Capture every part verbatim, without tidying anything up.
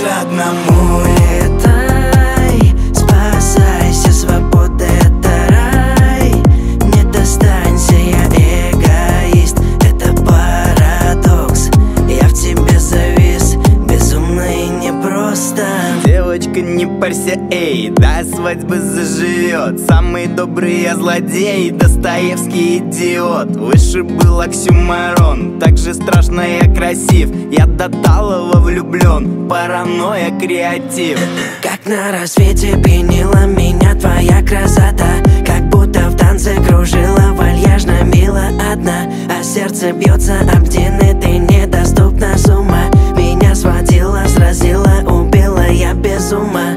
лучше одному. Улетай, спасайся, свобода — это рай. Не достанься, я эгоист, это парадокс. Я в тебе завис, безумно и непросто. Девочка, не парься, эй, до свадьбы заживет. Самый добрый я злодей, Достоевский идиот. Выше был оксюмарон, так же страшно я красив. Я до талого влюблен, паранойя, креатив. Как на рассвете пьянила меня твоя красота, как будто в танце кружила вальяжно, мило одна. А сердце бьется об стены, ты недоступна с ума. Меня схватила, сразила, убила, я без ума.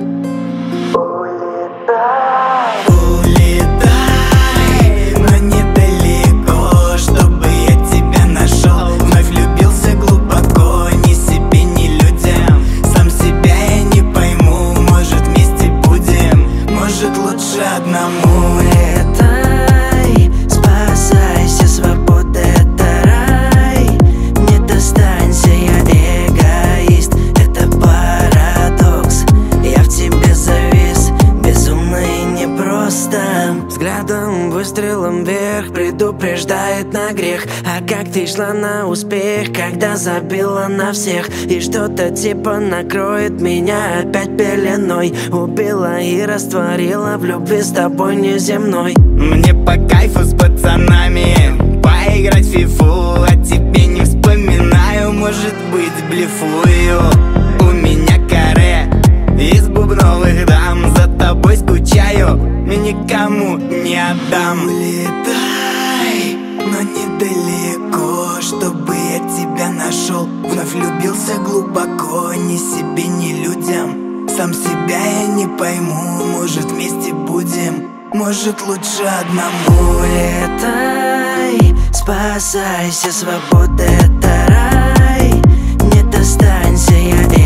Улетай, но недалеко, чтобы я тебя нашел. Вновь влюбился глубоко, ни себе, ни людям. Сам себя я не пойму, может вместе будем, может лучше одному. Улетай, спасайся, свобода — это рай. Не достанься, я эгоист, это парадокс. Я в тебе завис, безумно и непросто. Взглядом, выстрелом вверх предупреждает на грех. А как ты шла на успех, когда забила на всех? И что-то типа накроет меня опять пеленой. Убила и растворила в любви с тобой неземной. Мне по кайфу с пацанами поиграть в фифу, о тебе не вспоминаю, может быть блефую. У меня каре из бубновых дам, за тобой скучаю, но никому не отдам. Улетай, но недалеко, чтобы я тебя нашел. Вновь влюбился глубоко, ни себе, ни людям. Сам себя я не пойму, может вместе будем, может лучше одному. Улетай, спасайся, свобода — это рай. Не достанься, я